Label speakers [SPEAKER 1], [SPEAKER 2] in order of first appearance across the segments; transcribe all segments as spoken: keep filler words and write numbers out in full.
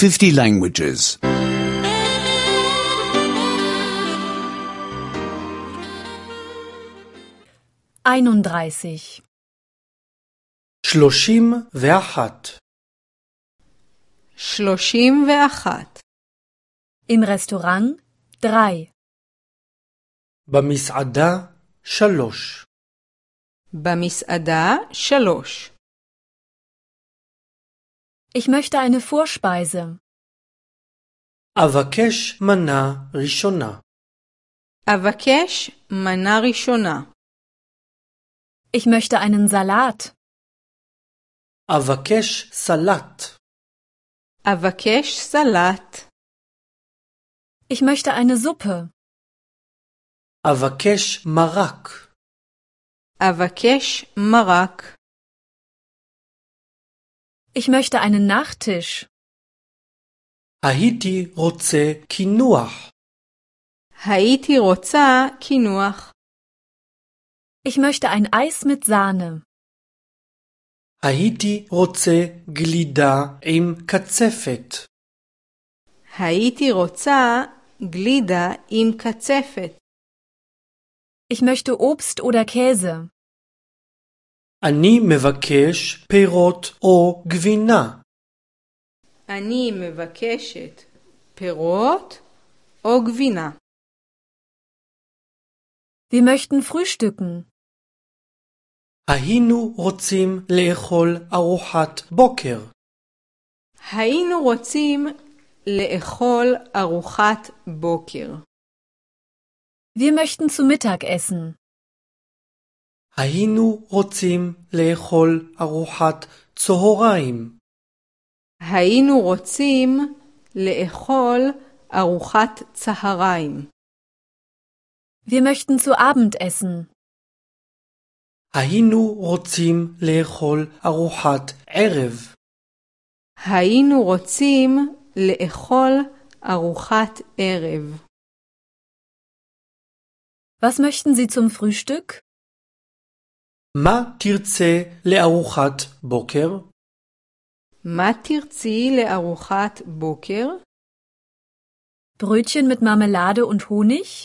[SPEAKER 1] fifty languages.
[SPEAKER 2] einunddreißig.
[SPEAKER 3] שלושים ואחת.
[SPEAKER 4] שלושים ואחת.
[SPEAKER 2] Im Restaurant drei.
[SPEAKER 3] במסעדה שלוש.
[SPEAKER 4] במסעדה שלוש.
[SPEAKER 2] Ich möchte eine Vorspeise.
[SPEAKER 3] אבקש מנה ראשונה.
[SPEAKER 4] אבקש מנה ראשונה.
[SPEAKER 2] Ich möchte einen Salat.
[SPEAKER 3] אבקש סלט.
[SPEAKER 4] אבקש סלט.
[SPEAKER 2] Ich möchte eine Suppe.
[SPEAKER 3] אבקש מרק.
[SPEAKER 4] אבקש מרק.
[SPEAKER 2] Ich möchte einen Nachtisch.
[SPEAKER 3] הייתי רוצה קינוח.
[SPEAKER 4] הייתי רוצה קינוח.
[SPEAKER 2] Ich möchte ein Eis mit Sahne.
[SPEAKER 3] הייתי רוצה גלידה עם קצפת.
[SPEAKER 4] הייתי רוצה גלידה עם קצפת.
[SPEAKER 2] Ich möchte Obst oder Käse.
[SPEAKER 3] אני מבקש פירות או גבינה.
[SPEAKER 4] אני מבקשת פירות או גבינה.
[SPEAKER 2] Wir möchten frühstücken.
[SPEAKER 3] היינו רוצים לאכול ארוחת בוקר.
[SPEAKER 4] היינו רוצים לאכול ארוחת בוקר.
[SPEAKER 2] Wir möchten zu Mittag essen.
[SPEAKER 3] היינו רוצים לאכול ארוחת צהריים.
[SPEAKER 4] היינו רוצים לאכול ארוחת צהריים.
[SPEAKER 2] Wir möchten zu Abend essen.
[SPEAKER 3] היינו רוצים לאכול ארוחת ערב.
[SPEAKER 4] היינו רוצים לאכול ארוחת ערב.
[SPEAKER 2] Was möchten Sie zum Frühstück?
[SPEAKER 3] מה תרצה לארוחת בוקר?
[SPEAKER 4] מה תרצי לארוחת בוקר?
[SPEAKER 2] Brötchen mit Marmelade und Honig?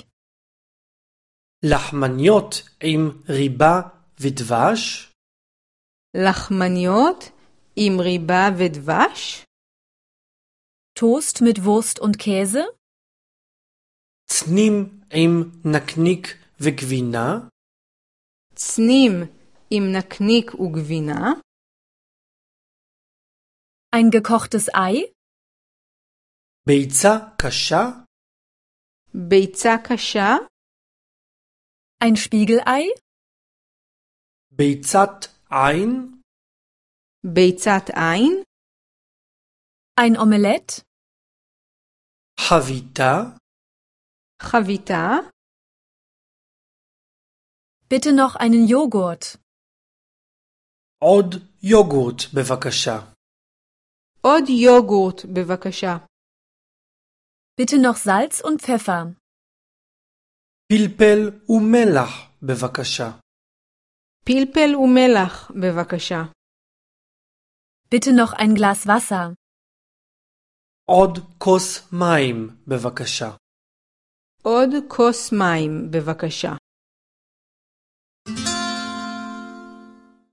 [SPEAKER 3] לחמניות עם ריבה ודבש?
[SPEAKER 4] לחמניות עם ריבה ודבש?
[SPEAKER 2] Toast mit Wurst und Käse?
[SPEAKER 3] צנים עם נקניק וגבינה?
[SPEAKER 4] צנים עם נקניק וגבינה?
[SPEAKER 2] Ein gekochtes Ei?
[SPEAKER 3] ביצה קשה?
[SPEAKER 4] ביצה קשה?
[SPEAKER 2] Ein Spiegelei?
[SPEAKER 3] ביצת עין?
[SPEAKER 4] ביצת עין?
[SPEAKER 2] Ein Omelett?
[SPEAKER 3] חביתה?
[SPEAKER 4] חביתה?
[SPEAKER 2] Bitte noch einen Joghurt.
[SPEAKER 3] עוד יוגורט בבקשה.
[SPEAKER 4] עוד יוגורט בבקשה.
[SPEAKER 2] Bitte noch Salz und Pfeffer.
[SPEAKER 3] פלפל ומלח בבקשה.
[SPEAKER 4] פלפל ומלח בבקשה.
[SPEAKER 2] Bitte noch ein Glas Wasser.
[SPEAKER 3] עוד כוס מים בבקשה.
[SPEAKER 4] עוד כוס מים בבקשה.